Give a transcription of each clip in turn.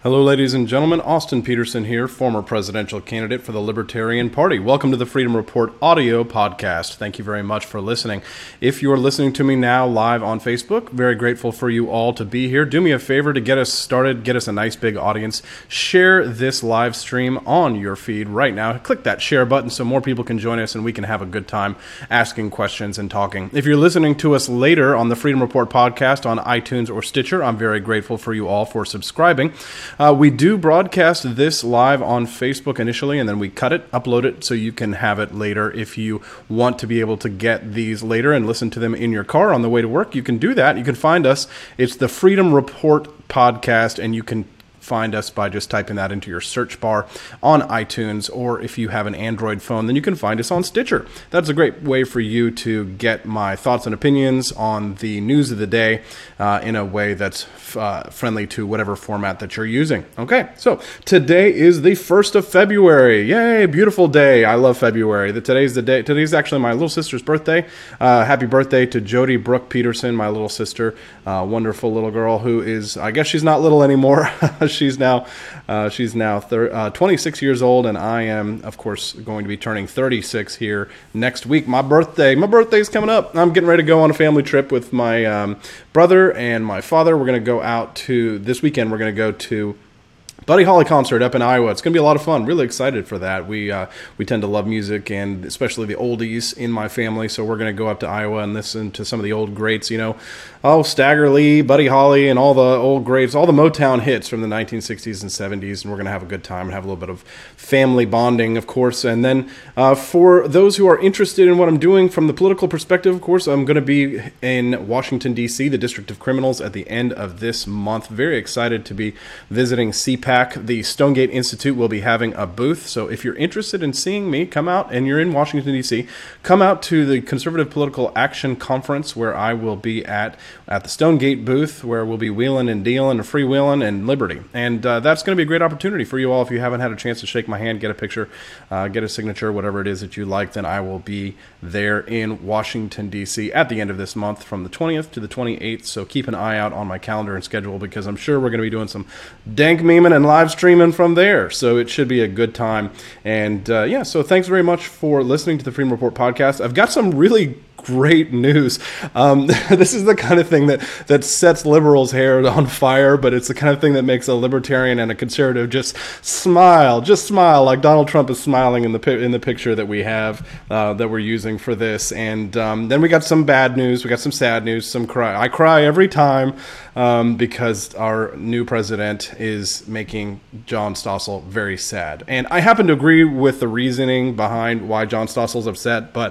Hello, ladies and gentlemen. Austin Peterson here, former presidential candidate for the Libertarian Party. Welcome to the Freedom Report audio podcast. Thank you very much for listening. If you are listening to me now live on Facebook, very grateful for you all to be here. Do me a favor to get us started, get us a nice big audience. Share this live stream on your feed right now. Click that share button so more people can join us and we can have a good time asking questions and talking. If you're listening to us later on the Freedom Report podcast on iTunes or Stitcher, I'm very grateful for you all for subscribing. We do broadcast this live on Facebook initially, and then we cut it, upload it, so you can have it later. If you want to be able to get these later and listen to them in your car on the way to work, you can do that. You can find us. It's the Freedom Report podcast, and you can find us by just typing that into your search bar on iTunes, or if you have an Android phone, then you can find us on Stitcher. That's a great way for you to get my thoughts and opinions on the news of the day in a way that's friendly to whatever format that you're using. Okay, so today is the 1st of February. Yay, beautiful day. I love February. Today's the day. Today's actually my little sister's birthday. Happy birthday to Jody Brooke Peterson, my little sister, wonderful little girl who is, I guess she's not little anymore. She's now 26 years old, and I am, of course, going to be turning 36 here next week. My birthday's coming up. I'm getting ready to go on a family trip with my brother and my father. We're going to go out to, this weekend, we're going to go to Buddy Holly concert up in Iowa. It's going to be a lot of fun. Really excited for that. We tend to love music, and especially the oldies in my family, so we're going to go up to Iowa and listen to some of the old greats, Stagger Lee, Buddy Holly, and all the old greats, all the Motown hits from the 1960s and 70s, and we're going to have a good time and have a little bit of family bonding, of course. And then for those who are interested in what I'm doing from the political perspective, of course, I'm going to be in Washington, D.C., the District of Criminals, at the end of this month. Very excited to be visiting CPAC. The Stonegate Institute will be having a booth, so if you're interested in seeing me, come out, and you're in Washington, D.C., come out to the Conservative Political Action Conference, where I will be at the Stonegate booth, where we'll be wheeling and dealing and freewheeling and liberty. And that's going to be a great opportunity for you all. If you haven't had a chance to shake my hand, get a picture, get a signature, whatever it is that you like, then I will be there in Washington, D.C. at the end of this month from the 20th to the 28th, so keep an eye out on my calendar and schedule, because I'm sure we're going to be doing some dank memeing and live streaming from there, so it should be a good time. And so thanks very much for listening to the Freedom Report podcast. I've got some really great news. This is the kind of thing that sets liberals' hair on fire, but it's the kind of thing that makes a libertarian and a conservative just smile like Donald Trump is smiling in the picture that we have that we're using for this. And then we got some bad news, we got some sad news, some cry. I cry every time because our new president is making John Stossel very sad. And I happen to agree with the reasoning behind why John Stossel's upset, but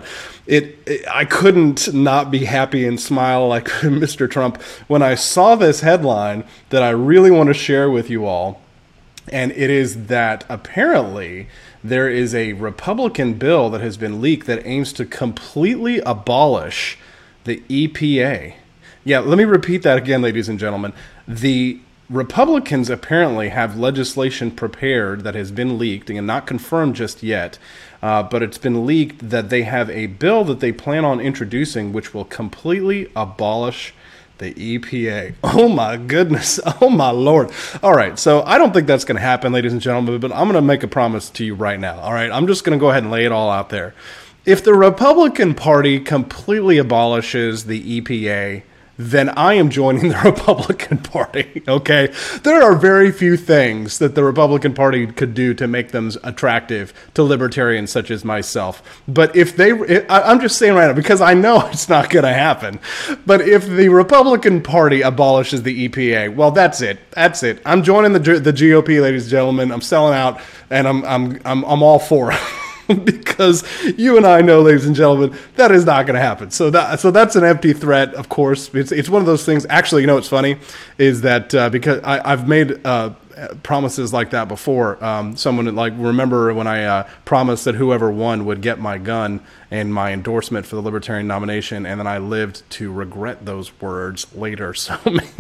I couldn't not be happy and smile like Mr. Trump when I saw this headline that I really want to share with you all. And it is that apparently there is a Republican bill that has been leaked that aims to completely abolish the EPA. Yeah, let me repeat that again, ladies and gentlemen. The Republicans apparently have legislation prepared that has been leaked and not confirmed just yet, but it's been leaked that they have a bill that they plan on introducing which will completely abolish the EPA. Oh my goodness. Oh my Lord. All right. So I don't think that's going to happen, ladies and gentlemen, but I'm going to make a promise to you right now. All right. I'm just going to go ahead and lay it all out there. If the Republican Party completely abolishes the EPA, then I am joining the Republican Party, okay? There are very few things that the Republican Party could do to make them attractive to libertarians such as myself. But I'm just saying right now, because I know it's not going to happen, but if the Republican Party abolishes the EPA, well, that's it. That's it. I'm joining the GOP, ladies and gentlemen. I'm selling out, and I'm all for it. Because you and I know, ladies and gentlemen, that is not going to happen. So that's an empty threat, of course. It's one of those things. Actually, what's funny is that because I've made promises like that before. Someone remember when I promised that whoever won would get my gun and my endorsement for the Libertarian nomination, and then I lived to regret those words later. So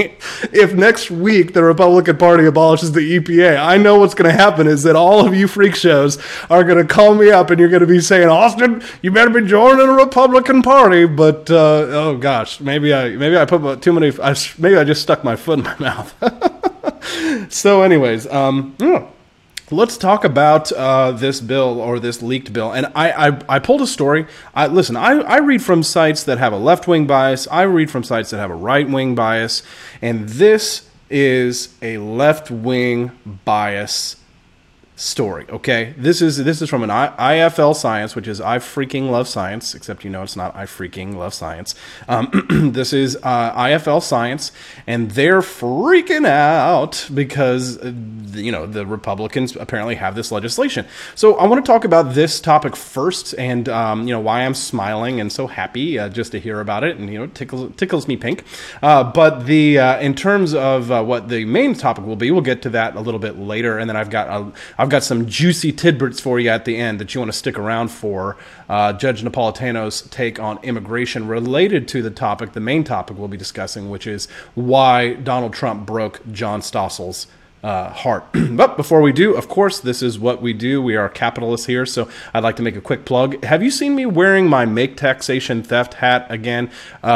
if next week the Republican Party abolishes the EPA, I know what's going to happen is that all of you freak shows are going to call me up and you're going to be saying, Austin, you better be joining the Republican Party. But oh gosh, maybe I put too many. Maybe I just stuck my foot in my mouth. So, anyways, yeah. Let's talk about this bill or this leaked bill. And I pulled a story. Listen, I read from sites that have a left-wing bias. I read from sites that have a right-wing bias. And this is a left-wing bias story, okay? This is from an IFL Science, which is I freaking love science, except it's not I freaking love science. This is IFL Science, and they're freaking out because the Republicans apparently have this legislation. So I want to talk about this topic first, and why I'm smiling and so happy just to hear about it, and it tickles me pink. But in terms of what the main topic will be, we'll get to that a little bit later, and then I've got some juicy tidbits for you at the end that you want to stick around for. Judge Napolitano's take on immigration related to the main topic we'll be discussing, which is why Donald Trump broke John Stossel's heart. But before we do, of course, this is what we do. We are capitalists here, so I'd like to make a quick plug. Have you seen me wearing my Make Taxation Theft hat again?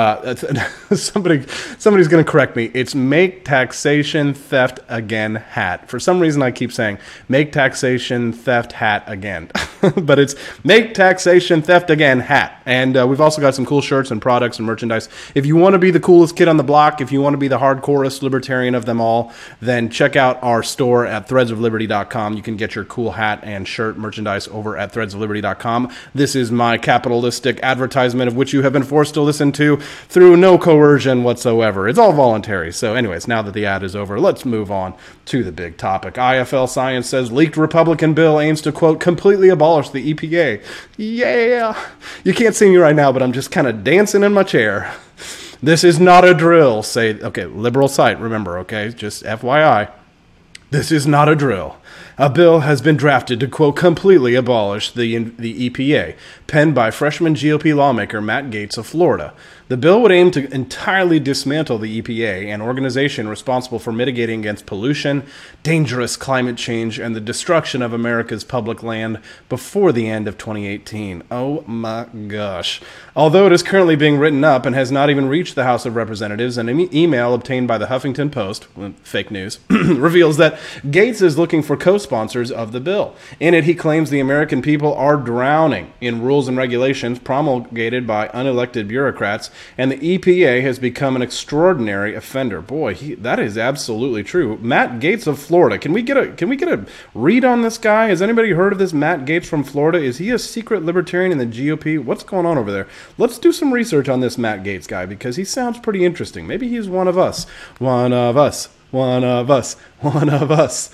Somebody's going to correct me. It's Make Taxation Theft Again hat. For some reason, I keep saying Make Taxation Theft hat again. But it's Make Taxation Theft Again hat. And we've also got some cool shirts and products and merchandise. If you want to be the coolest kid on the block, if you want to be the hardcorest libertarian of them all, then check out our store at threadsofliberty.com. You can get your cool hat and shirt merchandise over at threadsofliberty.com. This is my capitalistic advertisement of which you have been forced to listen to through no coercion whatsoever. It's all voluntary. So anyways, now that the ad is over, let's move on to the big topic. IFL Science says leaked Republican bill aims to, quote, completely abolish the EPA. Yeah. You can't see me right now, but I'm just kind of dancing in my chair. This is not a drill. Okay, liberal site, remember, okay? Just FYI. This is not a drill. A bill has been drafted to, quote, completely abolish the EPA, penned by freshman GOP lawmaker Matt Gaetz of Florida. The bill would aim to entirely dismantle the EPA, an organization responsible for mitigating against pollution, dangerous climate change, and the destruction of America's public land before the end of 2018. Oh my gosh. Although it is currently being written up and has not even reached the House of Representatives, an email obtained by the Huffington Post, fake news, reveals that Gaetz is looking for co-sponsors of the bill. In it, he claims the American people are drowning in rules and regulations promulgated by unelected bureaucrats, and the EPA has become an extraordinary offender. Boy, that is absolutely true. Matt Gaetz of Florida. Can we get a read on this guy? Has anybody heard of this Matt Gaetz from Florida? Is he a secret libertarian in the GOP? What's going on over there? Let's do some research on this Matt Gaetz guy because he sounds pretty interesting. Maybe he's one of us. One of us. One of us. One of us.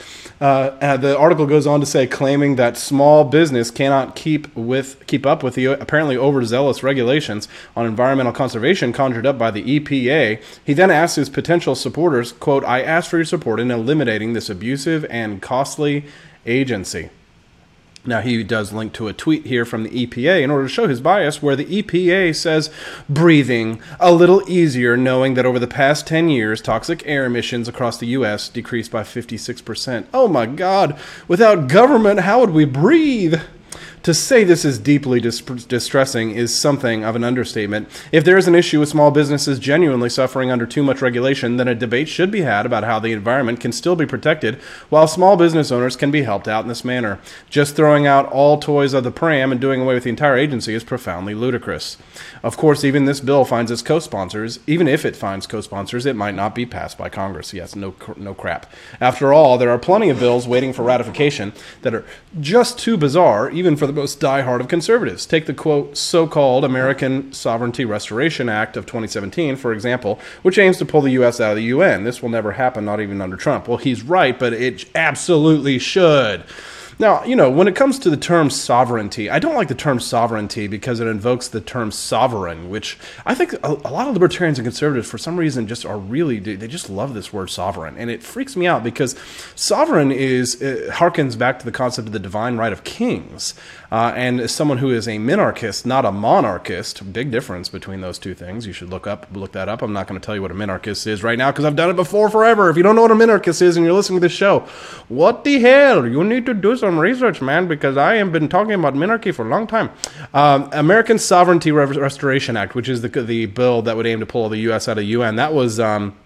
The article goes on to say, claiming that small business cannot keep up with the apparently overzealous regulations on environmental conservation conjured up by the EPA. He then asks his potential supporters, quote, I ask for your support in eliminating this abusive and costly agency. Now, he does link to a tweet here from the EPA in order to show his bias, where the EPA says, breathing a little easier knowing that over the past 10 years, toxic air emissions across the U.S. decreased by 56%. Oh my God, without government, how would we breathe? To say this is deeply distressing is something of an understatement. If there is an issue with small businesses genuinely suffering under too much regulation, then a debate should be had about how the environment can still be protected while small business owners can be helped out in this manner. Just throwing out all toys of the pram and doing away with the entire agency is profoundly ludicrous. Of course, even this bill finds its co-sponsors. Even if it finds co-sponsors, it might not be passed by Congress. Yes, no crap. After all, there are plenty of bills waiting for ratification that are just too bizarre, even for the most diehard of conservatives. Take the, quote, so-called American Sovereignty Restoration Act of 2017, for example, which aims to pull the U.S. out of the UN. This will never happen, not even under Trump. Well, he's right, but it absolutely should. Now, when it comes to the term sovereignty, I don't like the term sovereignty because it invokes the term sovereign, which I think a lot of libertarians and conservatives, for some reason, just are really, they just love this word sovereign. And it freaks me out because sovereign harkens back to the concept of the divine right of kings. And as someone who is a minarchist, not a monarchist, big difference between those two things. You should look that up. I'm not going to tell you what a minarchist is right now because I've done it before forever. If you don't know what a minarchist is and you're listening to this show, what the hell? You need to do some research, man, because I have been talking about minarchy for a long time. American Sovereignty Restoration Act, which is the bill that would aim to pull the U.S. out of the UN, that was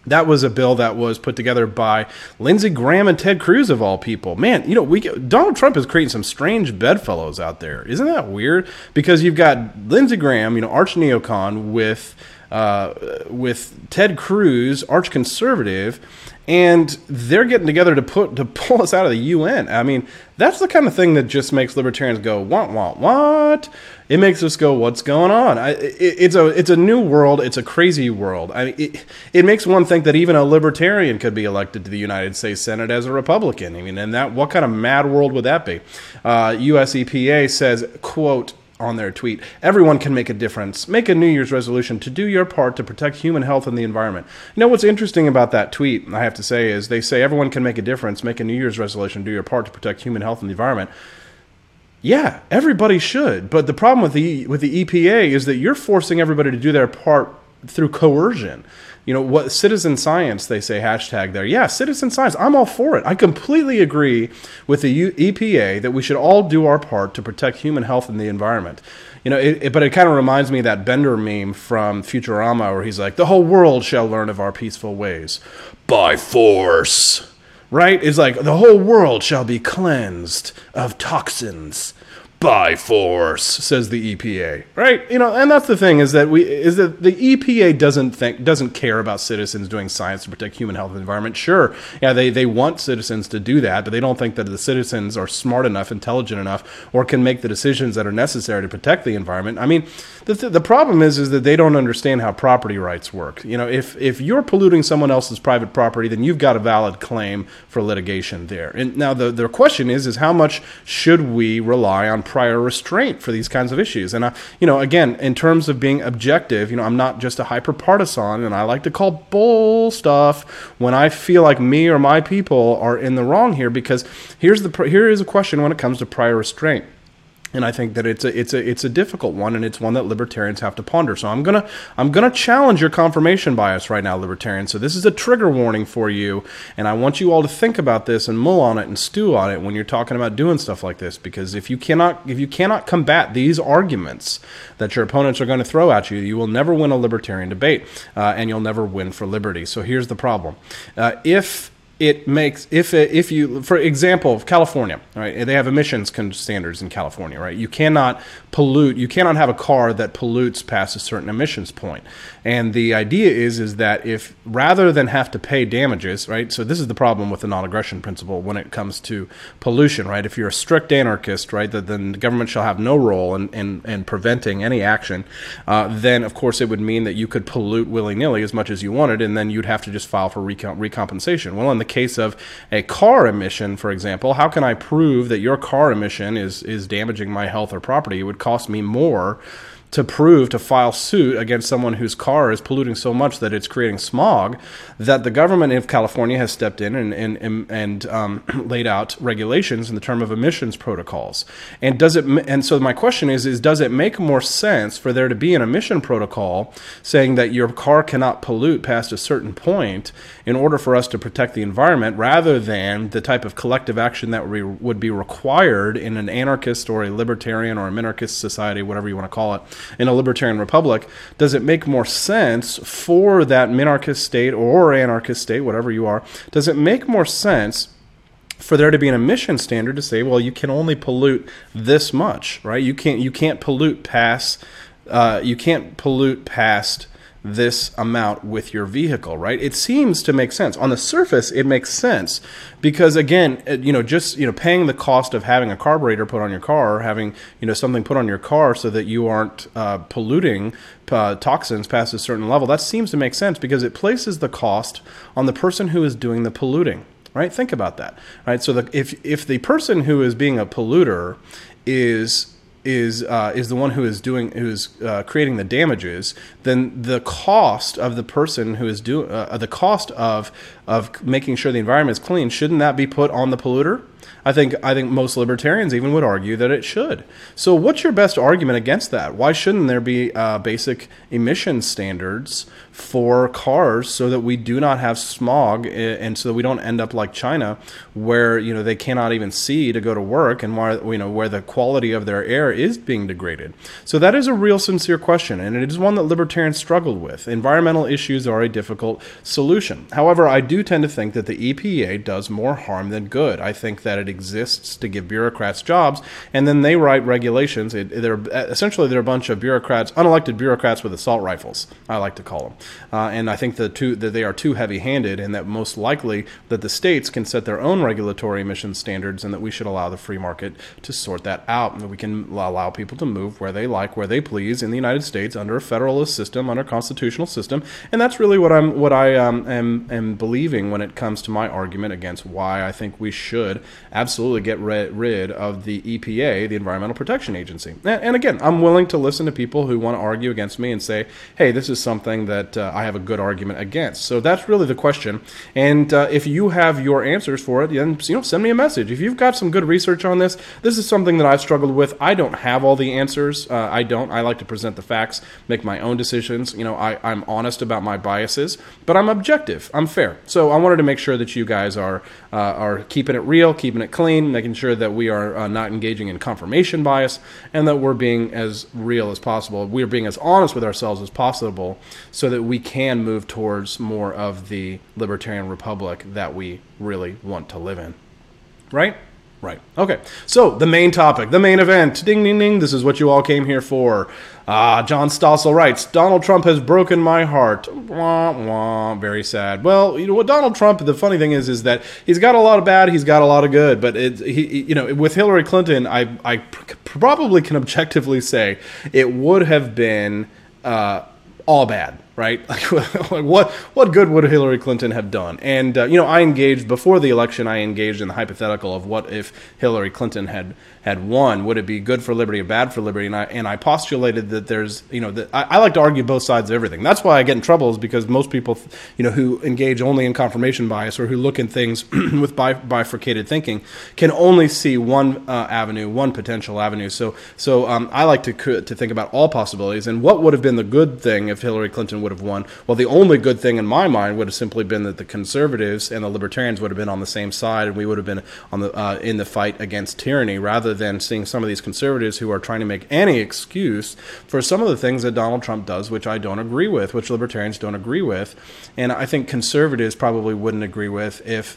That was a bill that was put together by Lindsey Graham and Ted Cruz, of all people. Man, Donald Trump is creating some strange bedfellows out there. Isn't that weird? Because you've got Lindsey Graham, arch neocon, with Ted Cruz, arch conservative, and they're getting together to pull us out of the UN. I mean, that's the kind of thing that just makes libertarians go, what? It makes us go, what's going on? It's a new world. It's a crazy world. It makes one think that even a libertarian could be elected to the United States Senate as a Republican. And what kind of mad world would that be? US EPA says, quote, on their tweet, everyone can make a difference. Make a New Year's resolution to do your part to protect human health and the environment. What's interesting about that tweet, I have to say, is they say everyone can make a difference. Make a New Year's resolution, do your part to protect human health and the environment. Yeah, everybody should. But the problem with the EPA is that you're forcing everybody to do their part through coercion. What citizen science, they say, hashtag there. Yeah, citizen science. I'm all for it. I completely agree with the EPA that we should all do our part to protect human health and the environment. But it kind of reminds me of that Bender meme from Futurama where he's like, the whole world shall learn of our peaceful ways by force. Right? It's like the whole world shall be cleansed of toxins by force, says the EPA, right? And that's the thing is that the EPA doesn't care about citizens doing science to protect human health and environment. Sure, yeah, they want citizens to do that, but they don't think that the citizens are smart enough, intelligent enough, or can make the decisions that are necessary to protect the environment. I mean, the problem is that they don't understand how property rights work. If you're polluting someone else's private property, then you've got a valid claim for litigation there. And now the question is how much should we rely on prior restraint for these kinds of issues? And again, in terms of being objective, I'm not just a hyper partisan, and I like to call bull stuff when I feel like me or my people are in the wrong here, because here is a question when it comes to prior restraint. And I think that it's a difficult one, and it's one that libertarians have to ponder. So I'm gonna challenge your confirmation bias right now, libertarians. So this is a trigger warning for you, and I want you all to think about this and mull on it and stew on it when you're talking about doing stuff like this. Because if you cannot combat these arguments that your opponents are going to throw at you, you will never win a libertarian debate, and you'll never win for liberty. So here's the problem: if you, for example, California, right? They have emissions standards in California, right? You cannot have a car that pollutes past a certain emissions point. And the idea is that if rather than have to pay damages, right? So this is the problem with the non-aggression principle when it comes to pollution, right? If you're a strict anarchist, right, then the government shall have no role in preventing any action, then of course it would mean that you could pollute willy-nilly as much as you wanted, and then you'd have to just file for recompensation. Well, in the case of a car emission, for example, how can I prove that your car emission is damaging my health or property? It would cost me more to file suit against someone whose car is polluting so much that it's creating smog, that the government of California has stepped in and laid out regulations in the term of emissions protocols. And so my question is does it make more sense for there to be an emission protocol saying that your car cannot pollute past a certain point in order for us to protect the environment, rather than the type of collective action that would be required in an anarchist or a libertarian or a minarchist society, whatever you want to call it, in a libertarian republic? Does it make more sense for that minarchist state or anarchist state, whatever you are, does it make more sense for there to be an emission standard to say, well, you can only pollute this much, right? You can't pollute past this amount with your vehicle, right? It seems to make sense. On the surface, it makes sense because, again, paying the cost of having a carburetor put on your car, or having, something put on your car so that you aren't polluting toxins past a certain level, that seems to make sense because it places the cost on the person who is doing the polluting, right? Think about that, right? So if the person who is being a polluter is the one who's creating the damages, then the cost of the person who is the cost of making sure the environment is clean, shouldn't that be put on the polluter? I think most libertarians even would argue that it should. So what's your best argument against that? Why shouldn't there be basic emission standards for cars so that we do not have smog, and so that we don't end up like China, where they cannot even see to go to work, and where the quality of their air is being degraded? So that is a real sincere question, and it is one that libertarians struggle with. Environmental issues are a difficult solution. However, I do tend to think that the EPA does more harm than good. I think that it exists to give bureaucrats jobs, and then they write regulations. They're a bunch of bureaucrats, unelected bureaucrats with assault rifles, I like to call them. And I think that they are too heavy-handed, and that most likely that the states can set their own regulatory emission standards, and that we should allow the free market to sort that out, and that we can allow people to move where they like, where they please in the United States under a federalist system, under a constitutional system. And that's really what I am believing when it comes to my argument against why I think we should absolutely get rid of the EPA, the Environmental Protection Agency. And again, I'm willing to listen to people who want to argue against me and say, hey, this is something that I have a good argument against. So that's really the question. And if you have your answers for it, then send me a message. If you've got some good research on this is something that I've struggled with. I don't have all the answers. I like to present the facts, make my own decisions. I'm honest about my biases, but I'm objective. I'm fair. So I wanted to make sure that you guys are keeping it real, keeping it clean, making sure that we are not engaging in confirmation bias, and that we're being as real as possible. We're being as honest with ourselves as possible, so that we can move towards more of the libertarian republic that we really want to live in. Right? Right. Okay. So the main topic, the main event. Ding, ding, ding. This is what you all came here for. John Stossel writes, Donald Trump has broken my heart. Wah, wah. Very sad. Well, what Donald Trump, the funny thing is that he's got a lot of bad, he's got a lot of good. But with Hillary Clinton, I probably can objectively say it would have been all bad. Right? What good would Hillary Clinton have done? And, I engaged, before the election, in the hypothetical of what if Hillary Clinton had won. Would it be good for liberty or bad for liberty? And I postulated that there's, I like to argue both sides of everything. That's why I get in trouble, is because most people, who engage only in confirmation bias, or who look at things with bifurcated thinking, can only see one avenue, one potential avenue. So I like to think about all possibilities. And what would have been the good thing if Hillary Clinton would have won? Well, the only good thing in my mind would have simply been that the conservatives and the libertarians would have been on the same side, and we would have been on the in the fight against tyranny, rather than seeing some of these conservatives who are trying to make any excuse for some of the things that Donald Trump does, which I don't agree with, which libertarians don't agree with. And I think conservatives probably wouldn't agree with if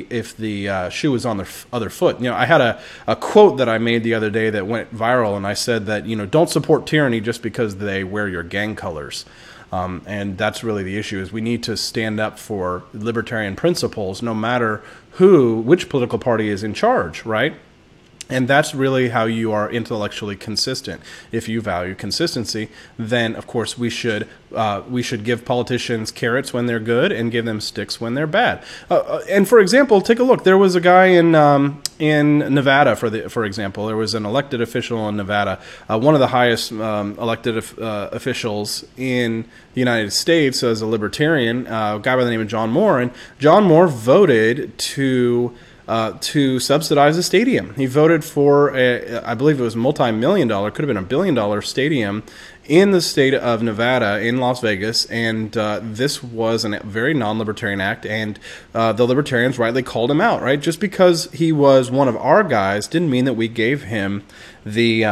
the shoe was on the other foot. I had a quote that I made the other day that went viral, and I said that, don't support tyranny just because they wear your gang colors. And that's really the issue, is we need to stand up for libertarian principles no matter which political party is in charge, right? And that's really how you are intellectually consistent. If you value consistency, then of course we should give politicians carrots when they're good and give them sticks when they're bad. And for example, take a look. There was a guy in Nevada, for example. There was an elected official in Nevada, one of the highest elected officials in the United States as a libertarian, a guy by the name of John Moore. And John Moore voted to subsidize a stadium. He voted for, I believe it was multi-million-dollar, could have been $1 billion stadium in the state of Nevada, in Las Vegas, and this was a very non-libertarian act, and the libertarians rightly called him out, right? Just because he was one of our guys didn't mean that we gave him the...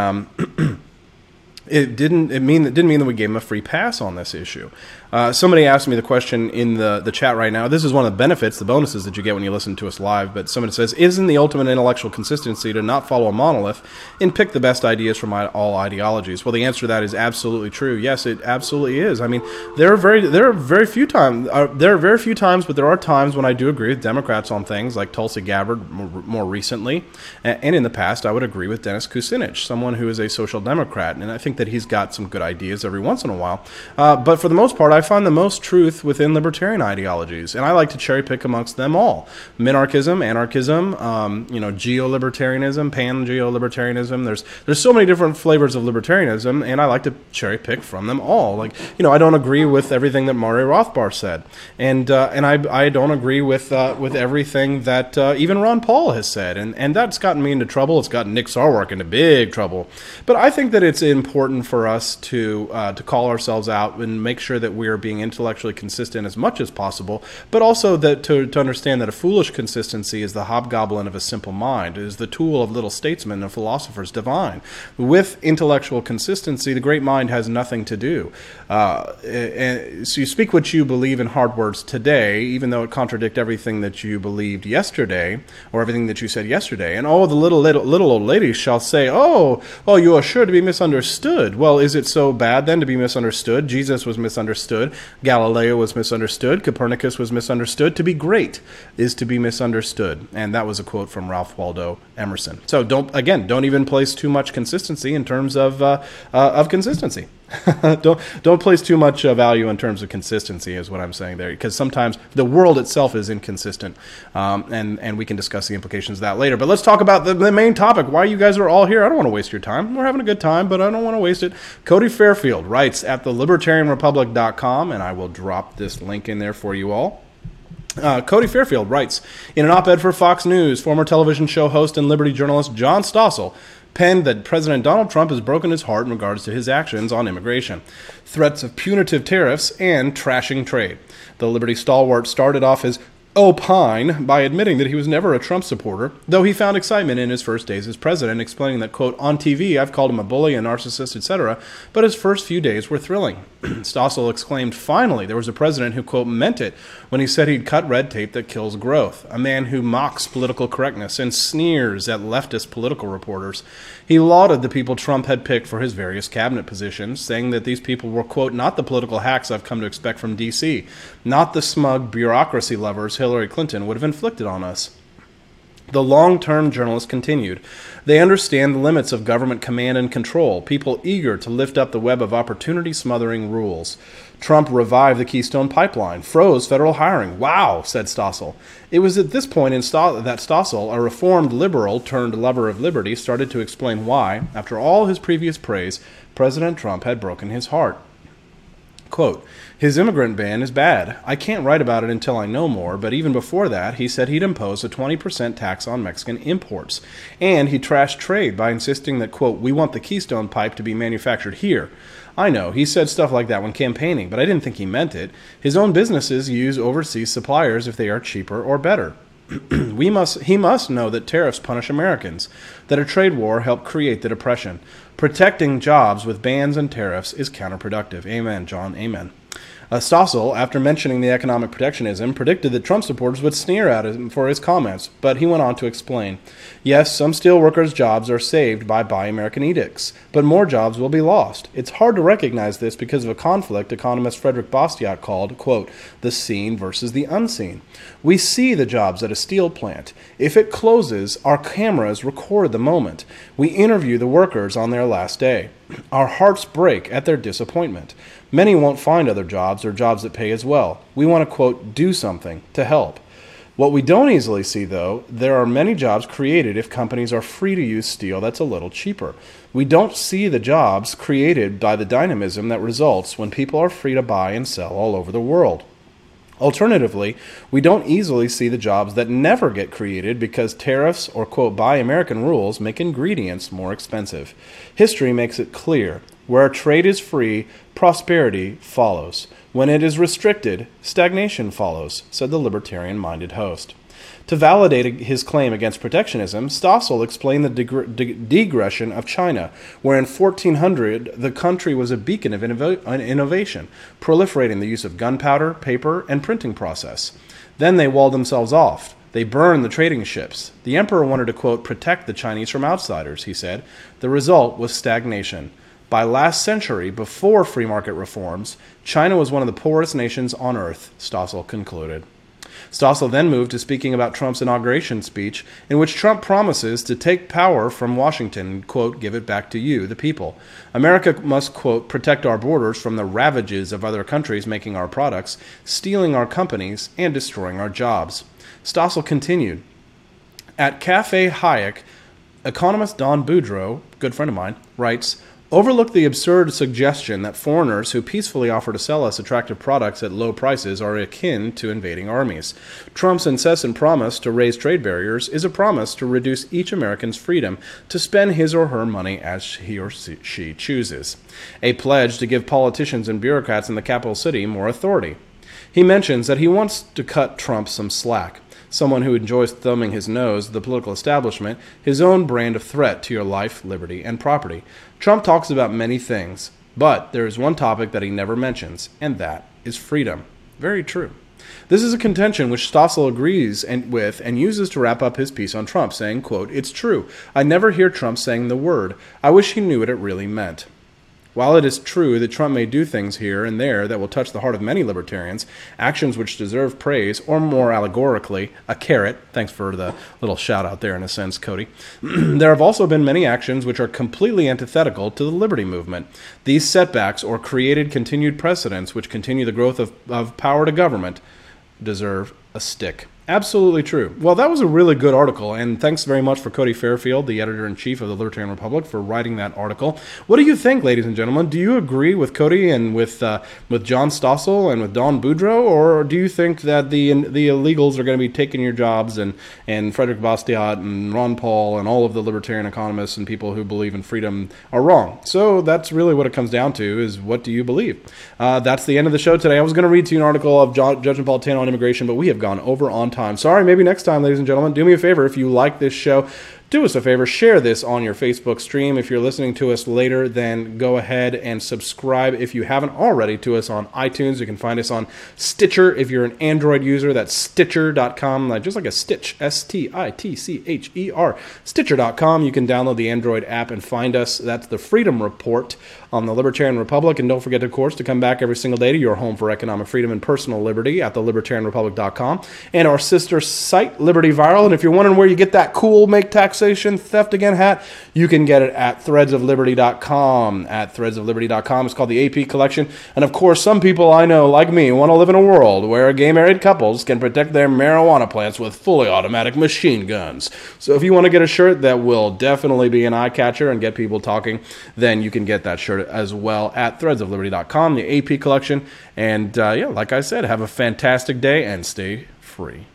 It didn't mean that we gave him a free pass on this issue. Somebody asked me the question in the chat right now. This is one of the benefits, the bonuses that you get when you listen to us live. But somebody says, isn't the ultimate intellectual consistency to not follow a monolith and pick the best ideas from all ideologies? Well, the answer to that is absolutely true. Yes, it absolutely is. I mean, there are very few times, but there are times when I do agree with Democrats on things like Tulsi Gabbard more recently, and in the past I would agree with Dennis Kucinich, someone who is a social democrat, and I think that he's got some good ideas every once in a while. But for the most part, I find the most truth within libertarian ideologies, and I like to cherry pick amongst them all. Minarchism, anarchism, geo-libertarianism, pan-geo-libertarianism. There's so many different flavors of libertarianism, and I like to cherry pick from them all. Like, I don't agree with everything that Murray Rothbard said, and I don't agree with everything that even Ron Paul has said, and that's gotten me into trouble. It's gotten Nick Sarwark into big trouble. But I think that it's important for us to call ourselves out and make sure that we are being intellectually consistent as much as possible, but also that to understand that a foolish consistency is the hobgoblin of a simple mind, is the tool of little statesmen and philosophers divine. With intellectual consistency, the great mind has nothing to do. And so you speak what you believe in hard words today, even though it contradicts everything that you believed yesterday, or everything that you said yesterday. And the little old lady shall say, oh, you are sure to be misunderstood. Well, is it so bad then to be misunderstood? Jesus was misunderstood. Galileo was misunderstood. Copernicus was misunderstood. To be great is to be misunderstood. And that was a quote from Ralph Waldo Emerson. So don't even place too much consistency in terms of consistency. Don't place too much value in terms of consistency is what I'm saying there, because sometimes the world itself is inconsistent, and we can discuss the implications of that later. But let's talk about the main topic, why you guys are all here. I don't want to waste your time. We're having a good time, but I don't want to waste it. Cody Fairfield writes at thelibertarianrepublic.com, and I will drop this link in there for you all. Cody Fairfield writes, in an op-ed for Fox News, former television show host and Liberty journalist John Stossel penned that President Donald Trump has broken his heart in regards to his actions on immigration, threats of punitive tariffs, and trashing trade. The Liberty stalwart started off his opine by admitting that he was never a Trump supporter, though he found excitement in his first days as president, explaining that, quote, on TV I've called him a bully, a narcissist, etc., but his first few days were thrilling. Stossel exclaimed, finally, there was a president who, quote, meant it when he said he'd cut red tape that kills growth, a man who mocks political correctness and sneers at leftist political reporters. He lauded the people Trump had picked for his various cabinet positions, saying that these people were, quote, not the political hacks I've come to expect from D.C., not the smug bureaucracy lovers Hillary Clinton would have inflicted on us. The long-term journalist continued, they understand the limits of government command and control, people eager to lift up the web of opportunity-smothering rules. Trump revived the Keystone Pipeline, froze federal hiring. Wow, said Stossel. It was at this point that Stossel, a reformed liberal turned lover of liberty, started to explain why, after all his previous praise, President Trump had broken his heart. Quote, his immigrant ban is bad. I can't write about it until I know more, but even before that, he said he'd impose a 20% tax on Mexican imports. And he trashed trade by insisting that, quote, we want the Keystone Pipe to be manufactured here. I know, he said stuff like that when campaigning, but I didn't think he meant it. His own businesses use overseas suppliers if they are cheaper or better. He must know that tariffs punish Americans, that a trade war helped create the Depression. Protecting jobs with bans and tariffs is counterproductive. Amen, John, amen. Stossel, after mentioning the economic protectionism, predicted that Trump supporters would sneer at him for his comments, but he went on to explain, yes, some steelworkers' jobs are saved by Buy American edicts, but more jobs will be lost. It's hard to recognize this because of a conflict economist Frederick Bastiat called, quote, the seen versus the unseen. We see the jobs at a steel plant. If it closes, our cameras record the moment. We interview the workers on their last day. Our hearts break at their disappointment. Many won't find other jobs or jobs that pay as well. We want to, quote, do something to help. What we don't easily see, though, there are many jobs created if companies are free to use steel that's a little cheaper. We don't see the jobs created by the dynamism that results when people are free to buy and sell all over the world. Alternatively, we don't easily see the jobs that never get created because tariffs or, quote, buy American rules make ingredients more expensive. History makes it clear. Where trade is free, prosperity follows. When it is restricted, stagnation follows, said the libertarian-minded host. To validate his claim against protectionism, Stossel explained the digression of China, where in 1400 the country was a beacon of innovation, proliferating the use of gunpowder, paper, and printing process. Then they walled themselves off. They burned the trading ships. The emperor wanted to, quote, protect the Chinese from outsiders, he said. The result was stagnation. By last century, before free market reforms, China was one of the poorest nations on earth, Stossel concluded. Stossel then moved to speaking about Trump's inauguration speech, in which Trump promises to take power from Washington and, quote, give it back to you, the people. America must, quote, protect our borders from the ravages of other countries making our products, stealing our companies, and destroying our jobs. Stossel continued, at Cafe Hayek, economist Don Boudreaux, good friend of mine, writes, overlook the absurd suggestion that foreigners who peacefully offer to sell us attractive products at low prices are akin to invading armies. Trump's incessant promise to raise trade barriers is a promise to reduce each American's freedom to spend his or her money as he or she chooses. A pledge to give politicians and bureaucrats in the capital city more authority. He mentions that he wants to cut Trump some slack. Someone who enjoys thumbing his nose at the political establishment, his own brand of threat to your life, liberty, and property. Trump talks about many things, but there is one topic that he never mentions, and that is freedom. Very true. This is a contention which Stossel agrees with and uses to wrap up his piece on Trump, saying, quote, it's true. I never hear Trump saying the word. I wish he knew what it really meant. While it is true that Trump may do things here and there that will touch the heart of many libertarians, actions which deserve praise, or more allegorically, a carrot, thanks for the little shout out there in a sense, Cody, there have also been many actions which are completely antithetical to the liberty movement. These setbacks or created continued precedents which continue the growth of power to government deserve a stick. Absolutely true. Well, that was a really good article, and thanks very much for Cody Fairfield, the editor-in-chief of the Libertarian Republic, for writing that article. What do you think, ladies and gentlemen? Do you agree with Cody and with John Stossel and with Don Boudreaux, or do you think that the illegals are going to be taking your jobs, and Frederick Bastiat and Ron Paul and all of the libertarian economists and people who believe in freedom are wrong? So that's really what it comes down to, is what do you believe? That's the end of the show today. I was going to read to you an article of Judge Napolitano on immigration, but we have gone over on time. Sorry, maybe next time, ladies and gentlemen. Do me a favor, if you like this show, do us a favor, share this on your Facebook stream. If you're listening to us later, then go ahead and subscribe if you haven't already to us on iTunes. You can find us on Stitcher. If you're an Android user, that's Stitcher.com, just like a Stitch, S-T-I-T-C-H-E-R, Stitcher.com. You can download the Android app and find us. That's the Freedom Report on the Libertarian Republic. And don't forget, of course, to come back every single day to your home for economic freedom and personal liberty at thelibertarianrepublic.com and our sister site, Liberty Viral. And if you're wondering where you get that cool Make Taxation Theft Again hat, you can get it at threadsofliberty.com. At threadsofliberty.com. It's called the AP Collection. And of course, some people I know, like me, want to live in a world where gay married couples can protect their marijuana plants with fully automatic machine guns. So if you want to get a shirt that will definitely be an eye catcher and get people talking, then you can get that shirt as well at threadsofliberty.com, the AP Collection. And like I said, have a fantastic day and stay free.